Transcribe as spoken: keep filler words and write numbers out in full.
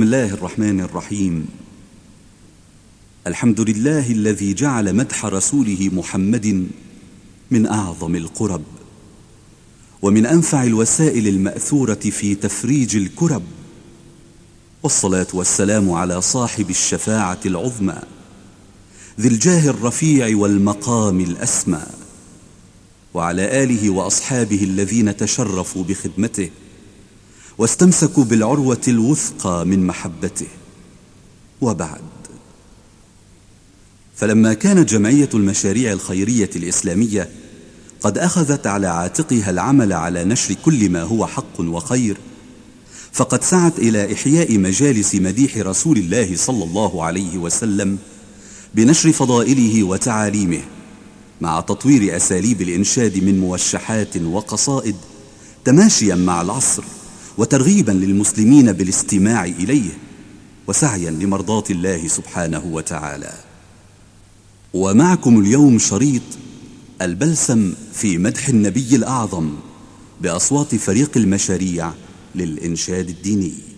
بسم الله الرحمن الرحيم. الحمد لله الذي جعل مدح رسوله محمد من أعظم القرب ومن أنفع الوسائل المأثورة في تفريج الكرب، والصلاة والسلام على صاحب الشفاعة العظمى ذي الجاه الرفيع والمقام الأسمى، وعلى آله وأصحابه الذين تشرفوا بخدمته واستمسكوا بالعروة الوثقى من محبته. وبعد، فلما كانت جمعية المشاريع الخيرية الإسلامية قد أخذت على عاتقها العمل على نشر كل ما هو حق وخير، فقد سعت إلى إحياء مجالس مديح رسول الله صلى الله عليه وسلم بنشر فضائله وتعاليمه، مع تطوير أساليب الإنشاد من موشحات وقصائد تماشيا مع العصر وترغيبا للمسلمين بالاستماع إليه، وسعيا لمرضاة الله سبحانه وتعالى. ومعكم اليوم شريط البلسم في مدح النبي الأعظم بأصوات فريق المشاريع للإنشاد الديني.